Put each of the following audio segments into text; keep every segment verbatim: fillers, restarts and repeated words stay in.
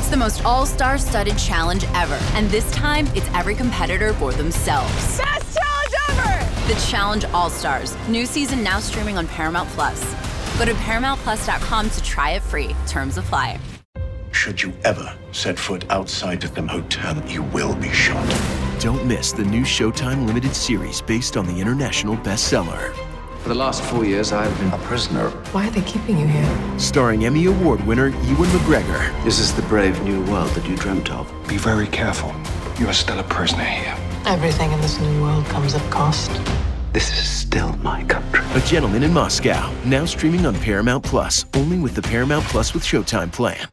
It's the most all-star studded challenge ever. And this time, it's every competitor for themselves. Best challenge ever! The Challenge All-Stars. New season now streaming on Paramount Plus. Go to paramount plus dot com to try it free. Terms apply. Should you ever set foot outside of them hotel, you will be shot. Don't miss the new Showtime limited series based on the international bestseller. For the last four years, I've been a prisoner. Why are they keeping you here? Starring Emmy Award winner Ewan McGregor. This is the brave new world that you dreamt of. Be very careful. You are still a prisoner here. Everything in this new world comes at cost. This is still my country. A Gentleman in Moscow, now streaming on Paramount Plus, only with the Paramount Plus with Showtime plan.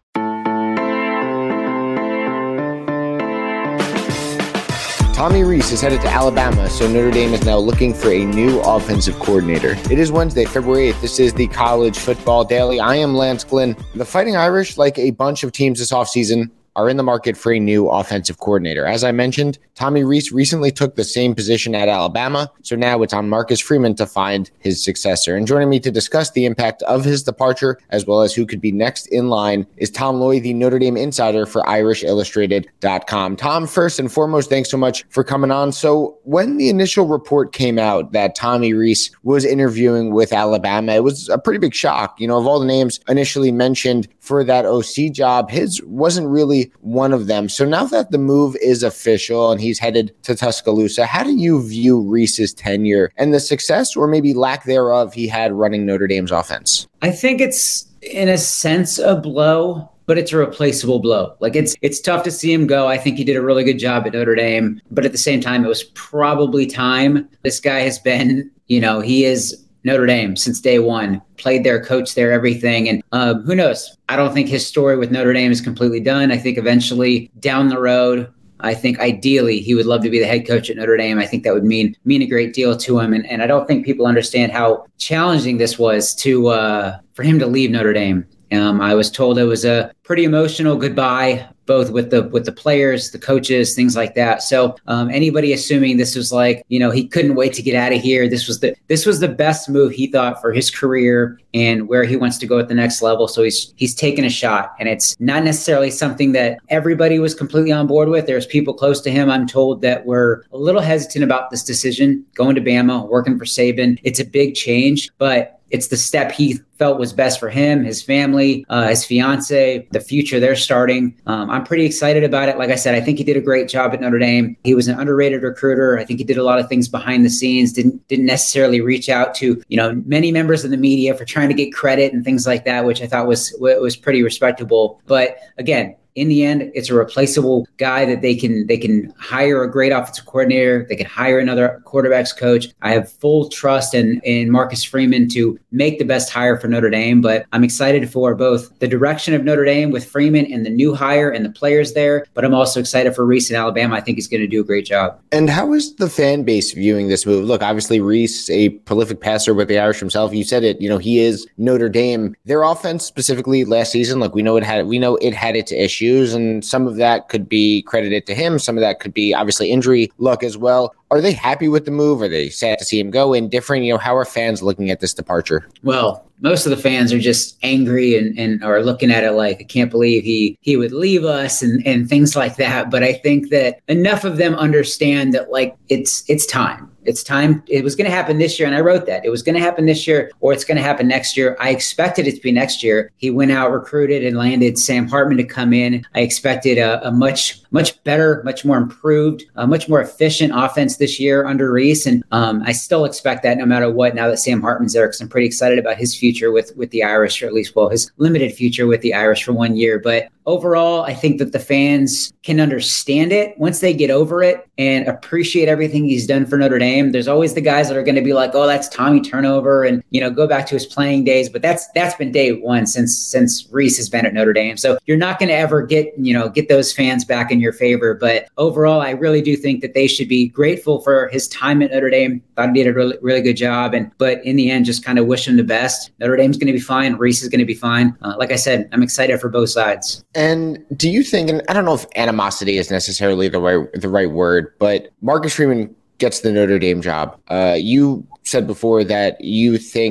Tommy Rees is headed to Alabama, so Notre Dame is now looking for a new offensive coordinator. It is Wednesday, February eighth. This is the College Football Daily. I am Lance Glynn. The Fighting Irish, like a bunch of teams this offseason, are in the market for a new offensive coordinator. As I mentioned, Tommy Rees recently took the same position at Alabama, so now it's on Marcus Freeman to find his successor. And joining me to discuss the impact of his departure, as well as who could be next in line, is Tom Loy, the Notre Dame insider for Irish Illustrated dot com. Tom, first and foremost, thanks so much for coming on. So when the initial report came out that Tommy Rees was interviewing with Alabama, it was a pretty big shock. You know, of all the names initially mentioned for that O C job, his wasn't really one of them. So now that the move is official and he's headed to Tuscaloosa, how do you view Rees's tenure and the success or maybe lack thereof he had running Notre Dame's offense? I think it's, in a sense, a blow, but it's a replaceable blow. Like it's it's tough to see him go. I think he did a really good job at Notre Dame, but at the same time, it was probably time. This guy has been, you know, he is Notre Dame since day one, played there, coached there, everything. And um, who knows? I don't think his story with Notre Dame is completely done. I think eventually down the road, I think ideally he would love to be the head coach at Notre Dame. I think that would mean mean a great deal to him. And, and I don't think people understand how challenging this was to uh, for him to leave Notre Dame. Um, I was told it was a pretty emotional goodbye, both with the with the players, the coaches, things like that. So um, anybody assuming this was like, you know, he couldn't wait to get out of here. This was the this was the best move he thought for his career and where he wants to go at the next level. So he's he's taken a shot, and it's not necessarily something that everybody was completely on board with. There's people close to him, I'm told, that were a little hesitant about this decision, going to Bama, working for Saban. It's a big change, but it's the step he felt was best for him, his family, uh, his fiance, the future they're starting. Um, I'm pretty excited about it. Like I said, I think he did a great job at Notre Dame. He was an underrated recruiter. I think he did a lot of things behind the scenes, didn't didn't necessarily reach out to, you know, many members of the media for trying to get credit and things like that, which I thought was was pretty respectable. But again, in the end, it's a replaceable guy that they can they can hire a great offensive coordinator. They can hire another quarterback's coach. I have full trust in, in Marcus Freeman to make the best hire for Notre Dame, but I'm excited for both the direction of Notre Dame with Freeman and the new hire and the players there, but I'm also excited for Rees in Alabama. I think he's going to do a great job. And how is the fan base viewing this move? Look, obviously Rees, a prolific passer with the Irish himself, you said it, you know, he is Notre Dame. Their offense specifically last season, like we know it had we know it had its issues. And some of that could be credited to him. Some of that could be obviously injury luck as well. Are they happy with the move? Are they sad to see him go? Indifferent? You know, how are fans looking at this departure? Well, most of the fans are just angry and, and are looking at it like, I can't believe he he would leave us and, and things like that. But I think that enough of them understand that, like, it's it's time. It's time. It was going to happen this year. And I wrote that. It was going to happen this year or it's going to happen next year. I expected it to be next year. He went out, recruited, and landed Sam Hartman to come in. I expected a, a much, much better, much more improved, a much more efficient offense this year under Rees. And um, I still expect that no matter what, now that Sam Hartman's there, because I'm pretty excited about his future with, with the Irish, or at least, well, his limited future with the Irish for one year. But overall, I think that the fans can understand it once they get over it and appreciate everything he's done for Notre Dame. There's always the guys that are going to be like, oh, that's Tommy turnover, and, you know, go back to his playing days. But that's that's been day one since since Rees has been at Notre Dame. So you're not going to ever get, you know, get those fans back in your favor. But overall, I really do think that they should be grateful for his time at Notre Dame. Thought he did a really, really good job. And but in the end, just kind of wish him the best. Notre Dame's going to be fine. Rees is going to be fine. Uh, like I said, I'm excited for both sides. And do you think, and I don't know if animosity is necessarily the right the right word, but Marcus Freeman gets the Notre Dame job. Uh, you said before that you think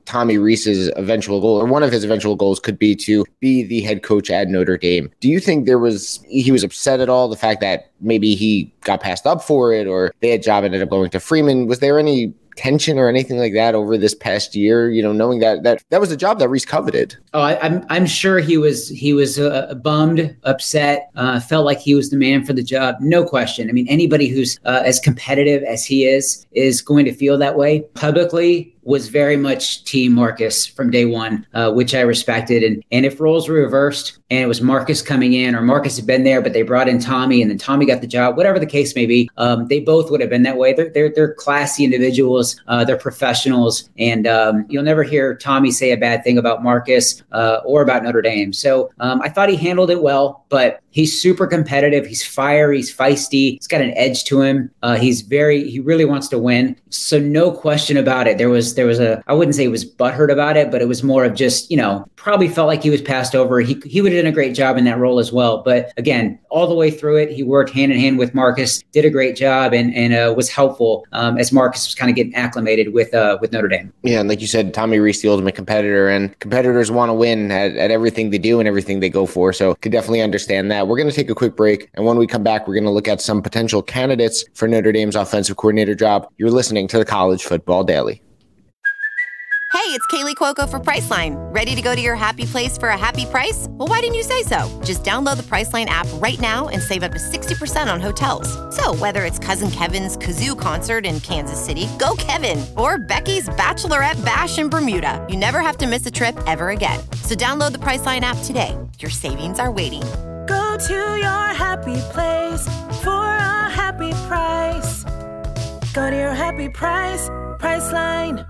Tommy Rees's eventual goal, or one of his eventual goals, could be to be the head coach at Notre Dame. Do you think there was he was upset at all, the fact that maybe he got passed up for it, or their job ended up going to Freeman? Was there any tension or anything like that over this past year, you know, knowing that that, that was a job that Rees coveted? Oh, I, I'm I'm sure he was he was uh, bummed, upset, uh, felt like he was the man for the job. No question. I mean, anybody who's uh, as competitive as he is is going to feel that way. Publicly, was very much Team Marcus from day one, uh, which I respected. And and if roles were reversed and it was Marcus coming in, or Marcus had been there, but they brought in Tommy and then Tommy got the job, whatever the case may be, um, they both would have been that way. They're they're, they're classy individuals. Uh, they're professionals. And um, you'll never hear Tommy say a bad thing about Marcus uh, or about Notre Dame. So um, I thought he handled it well, but he's super competitive. He's fiery. He's feisty. He's got an edge to him. Uh, he's very, he really wants to win. So no question about it. There was, there was a, I wouldn't say he was butthurt about it, but it was more of just, you know, probably felt like he was passed over. He he would have done a great job in that role as well. But again, all the way through it, he worked hand in hand with Marcus, did a great job, and and uh, was helpful um, as Marcus was kind of getting acclimated with uh, with Notre Dame. Yeah, and like you said, Tommy Rees, the ultimate competitor, and competitors want to win at, at everything they do and everything they go for. So could definitely understand that. We're going to take a quick break, and when we come back, we're going to look at some potential candidates for Notre Dame's offensive coordinator job. You're listening to the College Football Daily. Hey, it's Kaylee Cuoco for Priceline. Ready to go to your happy place for a happy price? Well, why didn't you say so? Just download the Priceline app right now and save up to sixty percent on hotels. So whether it's Cousin Kevin's Kazoo Concert in Kansas City, go Kevin, or Becky's Bachelorette Bash in Bermuda, you never have to miss a trip ever again. So download the Priceline app today. Your savings are waiting. Go to your happy place for a happy price. Go to your happy price, Priceline.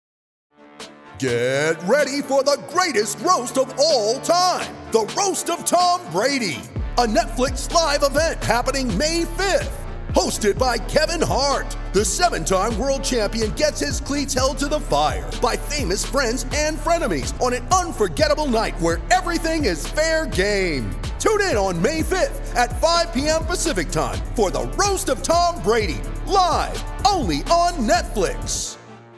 Get ready for the greatest roast of all time, the Roast of Tom Brady, a Netflix live event happening May fifth. Hosted by Kevin Hart, the seven-time world champion gets his cleats held to the fire by famous friends and frenemies on an unforgettable night where everything is fair game. Tune in on May fifth at five p.m. Pacific time for the Roast of Tom Brady, live only on Netflix.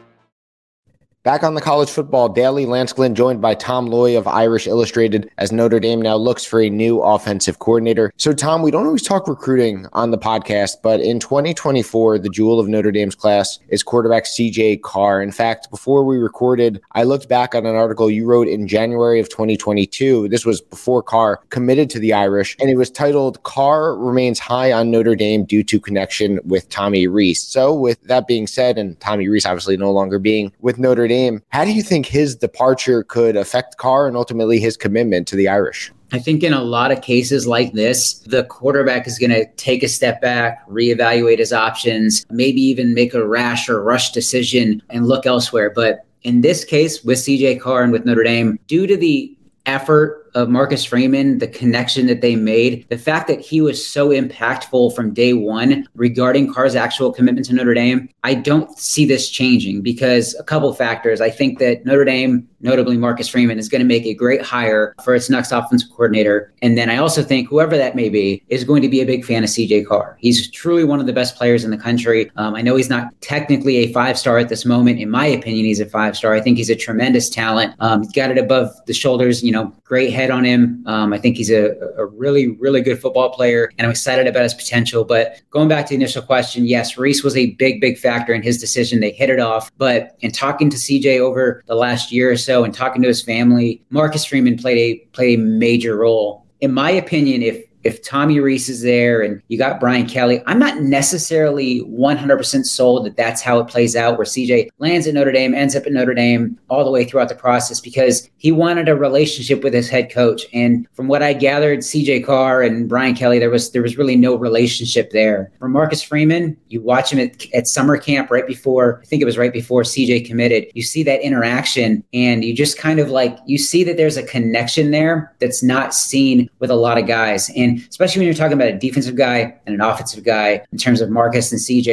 Back on the College Football Daily, Lance Glynn joined by Tom Loy of Irish Illustrated as Notre Dame now looks for a new offensive coordinator. So, Tom, we don't always talk recruiting on the podcast, but in twenty twenty-four, the jewel of Notre Dame's class is quarterback C J Carr. In fact, before we recorded, I looked back on an article you wrote in January of twenty twenty-two. This was before Carr committed to the Irish, and it was titled, "Carr Remains High on Notre Dame Due to Connection with Tommy Rees." So, with that being said, and Tommy Rees obviously no longer being with Notre Dame, how do you think his departure could affect Carr and ultimately his commitment to the Irish? I think in a lot of cases like this, the quarterback is going to take a step back, reevaluate his options, maybe even make a rash or rush decision and look elsewhere. But in this case, with C J Carr and with Notre Dame, due to the effort of Marcus Freeman, the connection that they made, the fact that he was so impactful from day one regarding Carr's actual commitment to Notre Dame, I don't see this changing because a couple factors. I think that Notre Dame, notably Marcus Freeman, is going to make a great hire for its next offensive coordinator. And then I also think whoever that may be is going to be a big fan of C J Carr. He's truly one of the best players in the country. Um, I know he's not technically a five-star at this moment. In my opinion, he's a five-star. I think he's a tremendous talent. Um, he's got it above the shoulders, you know, great head on him. Um, I think he's a, a really, really good football player, and I'm excited about his potential. But going back to the initial question, yes, Rees was a big, big factor in his decision. They hit it off. But in talking to C J over the last year or so and talking to his family, Marcus Freeman played a played a major role. In my opinion, if If Tommy Rees is there and you got Brian Kelly, I'm not necessarily one hundred percent sold that that's how it plays out, where C J lands at Notre Dame, ends up at Notre Dame all the way throughout the process, because he wanted a relationship with his head coach. And from what I gathered, C J Carr and Brian Kelly, there was there was really no relationship there. For Marcus Freeman, you watch him at, at summer camp right before, I think it was right before C J committed. You see that interaction and you just kind of like, you see that there's a connection there that's not seen with a lot of guys. And especially when you're talking about a defensive guy and an offensive guy in terms of Marcus and C J, like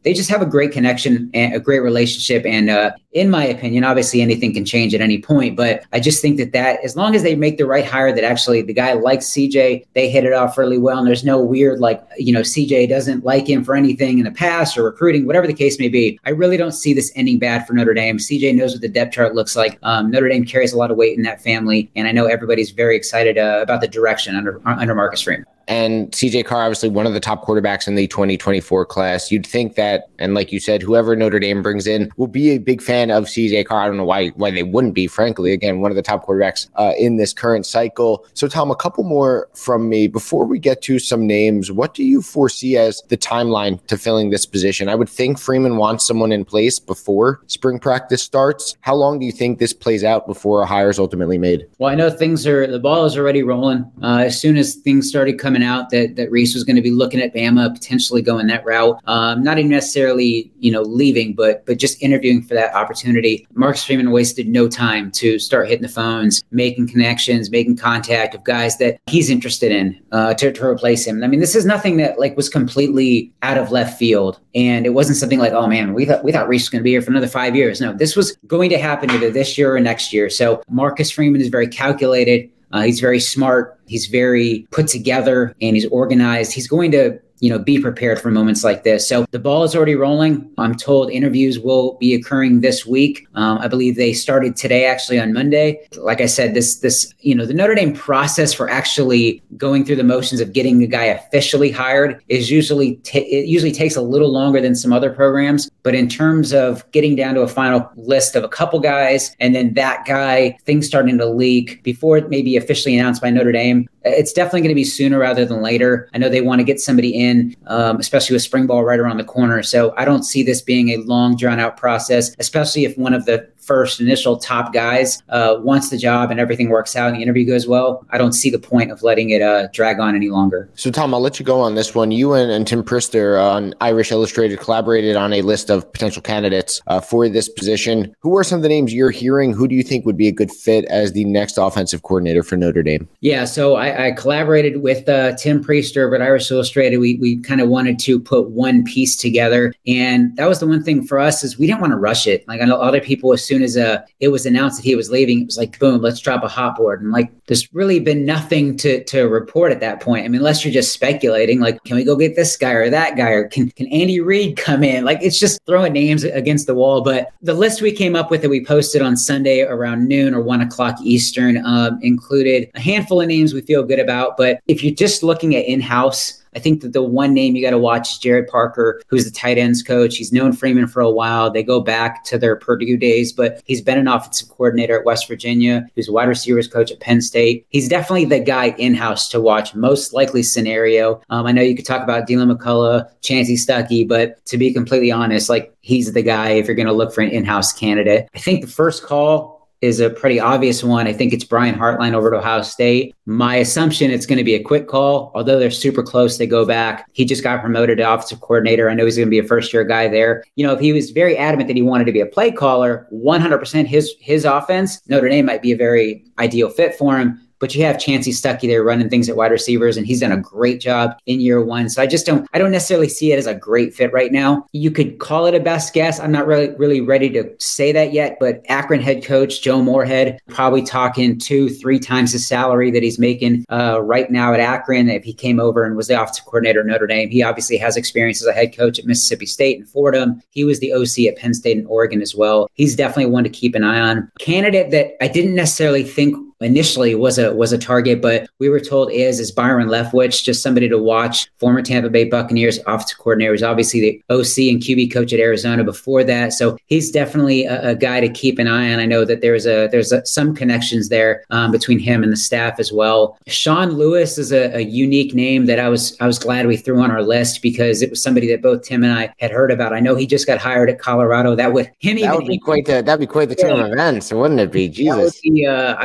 they just have a great connection and a great relationship. And uh, in my opinion, obviously anything can change at any point, but I just think that that as long as they make the right hire, that actually the guy likes C J, they hit it off really well. And there's no weird, like, you know, C J doesn't like him for anything in the past or recruiting, whatever the case may be. I really don't see this ending bad for Notre Dame. C J knows what the depth chart looks like. Um, Notre Dame carries a lot of weight in that family. And I know everybody's very excited uh, about the direction under, under Marcus Freeman. And C J Carr, obviously one of the top quarterbacks in the twenty twenty-four class. You'd think that, and like you said, whoever Notre Dame brings in will be a big fan of C J Carr. I don't know why why they wouldn't be, frankly. Again, one of the top quarterbacks uh, in this current cycle. So, Tom, a couple more from me. Before we get to some names, what do you foresee as the timeline to filling this position? I would think Freeman wants someone in place before spring practice starts. How long do you think this plays out before a hire is ultimately made? Well, I know things are, the ball is already rolling. Uh, as soon as things started coming out that, that Reese was going to be looking at Bama, potentially going that route. Um, not even necessarily, you know, leaving, but but just interviewing for that opportunity. Marcus Freeman wasted no time to start hitting the phones, making connections, making contact of guys that he's interested in uh, to, to replace him. I mean, this is nothing that like was completely out of left field. And it wasn't something like, oh man, we thought we thought Reese was going to be here for another five years. No, this was going to happen either this year or next year. So Marcus Freeman is very calculated. Uh, he's very smart. He's very put together and he's organized. He's going to, you know, be prepared for moments like this. So the ball is already rolling. I'm told interviews will be occurring this week. Um, I believe they started today, actually on Monday. Like I said, this, this, you know, the Notre Dame process for actually going through the motions of getting the guy officially hired is usually, t- it usually takes a little longer than some other programs. But in terms of getting down to a final list of a couple guys and then that guy, things starting to leak before it may be officially announced by Notre Dame, it's definitely going to be sooner rather than later. I know they want to get somebody in, um, especially with spring ball right around the corner. So I don't see this being a long, drawn-out process, especially if one of the first initial top guys uh, wants the job and everything works out and the interview goes well. I don't see the point of letting it uh, drag on any longer. So, Tom, I'll let you go on this one. You and, and Tim Prister on Irish Illustrated collaborated on a list of potential candidates uh, for this position. Who are some of the names you're hearing? Who do you think would be a good fit as the next offensive coordinator for Notre Dame? Yeah, so I, I collaborated with uh, Tim Prister, but Irish Illustrated, we we kind of wanted to put one piece together. And that was the one thing for us is we didn't want to rush it. Like I know other people, as soon as uh, it was announced that he was leaving, it was like, boom, let's drop a hot board. And like, there's really been nothing to to report at that point. I mean, unless you're just speculating, like, can we go get this guy or that guy? Or can, can Andy Reid come in? Like, it's just throwing names against the wall. But the list we came up with that we posted on Sunday around noon or one o'clock Eastern um, included a handful of names we feel good about. But if you're just looking at in-house, I think that the one name you got to watch is Jared Parker, who's the tight ends coach. He's known Freeman for a while. They go back to their Purdue days, but he's been an offensive coordinator at West Virginia. He's a wide receivers coach at Penn State. He's definitely the guy in-house to watch. Most likely scenario. Um, I know you could talk about Dylan McCullough, Chancey Stuckey, but to be completely honest, like he's the guy if you're going to look for an in-house candidate. I think the first call is a pretty obvious one. I think it's Brian Hartline over at Ohio State. My assumption it's going to be a quick call, although they're super close. They go back. He just got promoted to offensive coordinator. I know he's going to be a first-year guy there. You know, if he was very adamant that he wanted to be a play caller, one hundred percent his his offense, Notre Dame might be a very ideal fit for him. But you have Chancey Stuckey there running things at wide receivers, and he's done a great job in year one. So I just don't, I don't necessarily see it as a great fit right now. You could call it a best guess. I'm not really, really ready to say that yet, but Akron head coach Joe Moorhead, probably talking two, three times his salary that he's making uh, right now at Akron. If he came over and was the offensive coordinator at Notre Dame, he obviously has experience as a head coach at Mississippi State and Fordham. He was the O C at Penn State and Oregon as well. He's definitely one to keep an eye on. Candidate that I didn't necessarily think initially was a was a target, but we were told is is Byron Leftwich, just somebody to watch. Former Tampa Bay Buccaneers offensive coordinator, was obviously the O C and Q B coach at Arizona before that, so he's definitely a, a guy to keep an eye on. I know that there's a there's a, some connections there um, between him and the staff as well. Sean Lewis is a, a unique name that I was I was glad we threw on our list because it was somebody that both Tim and I had heard about. I know he just got hired at Colorado. That would him that even would be quite the that'd be quite the turn of events, wouldn't it be? Jesus, be, uh, I don't want to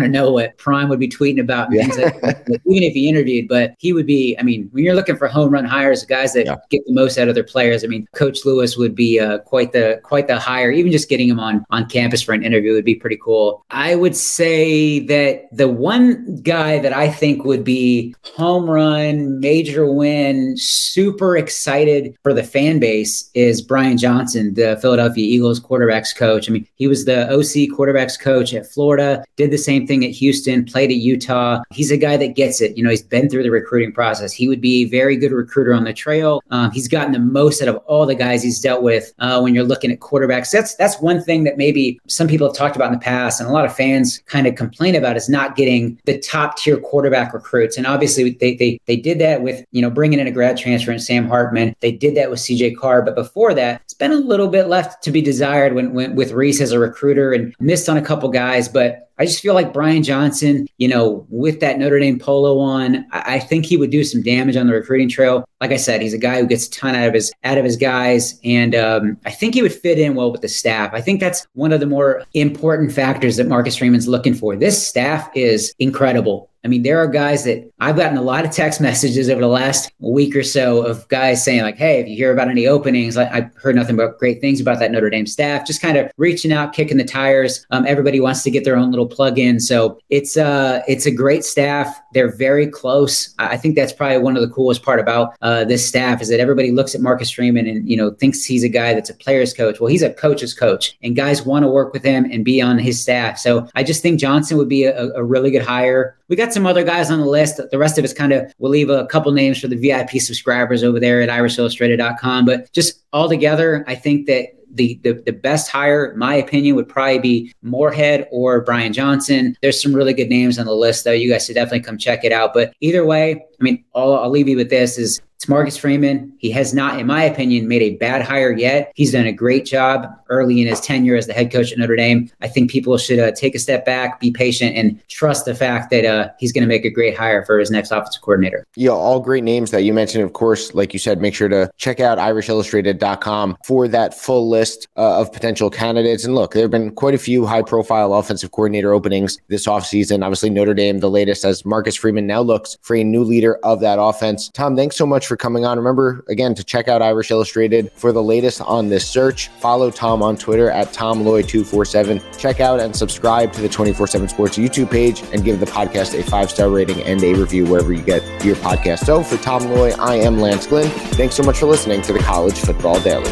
to know what Prime would be tweeting about, Yeah. things like, even if he interviewed. But he would be, I mean, when you're looking for home run hires, guys that Yeah. get the most out of their players, I mean, Coach Lewis would be uh, quite the quite the hire. Even just getting him on, on campus for an interview would be pretty cool. I would say that the one guy that I think would be home run, major win, super excited for the fan base is Brian Johnson, the Philadelphia Eagles quarterbacks coach. I mean, he was the O C quarterbacks coach at Florida, did the same thing at Houston, played at Utah. He's a guy that gets it. You know, he's been through the recruiting process. He would be a very good recruiter on the trail. Um, he's gotten the most out of all the guys he's dealt with uh, when you're looking at quarterbacks. That's that's one thing that maybe some people have talked about in the past, and a lot of fans kind of complain about, is not getting the top tier quarterback recruits. And obviously they they they did that with, you know, bringing in a grad transfer and Sam Hartman. They did that with C J Carr, but before that, it's been a little bit left to be desired when, when with Reese as a recruiter, and missed on a couple guys. But I just feel like Brian Johnson, you know, with that Notre Dame polo on, I, I think he would do some damage on the recruiting trail. Like I said, he's a guy who gets a ton out of his out of his guys, and um, I think he would fit in well with the staff. I think that's one of the more important factors that Marcus Freeman's looking for. This staff is incredible. I mean, there are guys that I've gotten a lot of text messages over the last week or so of guys saying like, hey, if you hear about any openings, like, I've heard nothing but great things about that Notre Dame staff, just kind of reaching out, kicking the tires. Um, everybody wants to get their own little plug in. So it's uh, it's a great staff. They're very close. I think that's probably one of the coolest part about uh, this staff is that everybody looks at Marcus Freeman and, you know, thinks he's a guy that's a player's coach. Well, he's a coach's coach, and guys want to work with him and be on his staff. So I just think Johnson would be a, a really good hire. We got some other guys on the list. The rest of us kind of, we'll leave a couple names for the V I P subscribers over there at irish illustrated dot com. But just all together, I think that The, the the best hire, in my opinion, would probably be Moorhead or Brian Johnson. There's some really good names on the list, though. You guys should definitely come check it out. But either way, I mean, all, I'll leave you with this is it's Marcus Freeman. He has not, in my opinion, made a bad hire yet. He's done a great job early in his tenure as the head coach at Notre Dame. I think people should uh, take a step back, be patient, and trust the fact that uh, he's going to make a great hire for his next offensive coordinator. Yeah, all great names that you mentioned. Of course, like you said, make sure to check out irish illustrated dot com for that full list uh, of potential candidates. And look, there have been quite a few high-profile offensive coordinator openings this offseason. Obviously, Notre Dame, the latest, as Marcus Freeman now looks for a new leader of that offense. Tom, thanks so much for coming on. Remember, again, to check out Irish Illustrated for the latest on this search. Follow Tom on Twitter at Tom Loy two four seven. Check out and subscribe to the twenty-four seven Sports YouTube page and give the podcast a five-star rating and a review wherever you get your podcast. So for Tom Loy, I am Lance Glynn. Thanks so much for listening to the College Football Daily.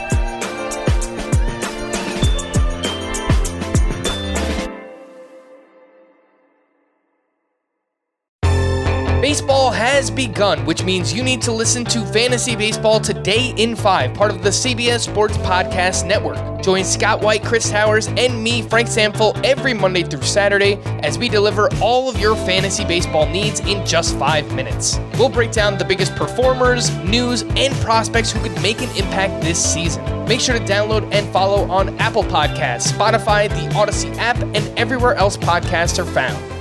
Baseball has begun, which means you need to listen to Fantasy Baseball Today in five, part of the C B S Sports Podcast Network. Join Scott White, Chris Towers, and me, Frank Samfel, every Monday through Saturday as we deliver all of your fantasy baseball needs in just five minutes. We'll break down the biggest performers, news, and prospects who could make an impact this season. Make sure to download and follow on Apple Podcasts, Spotify, the Odyssey app, and everywhere else podcasts are found.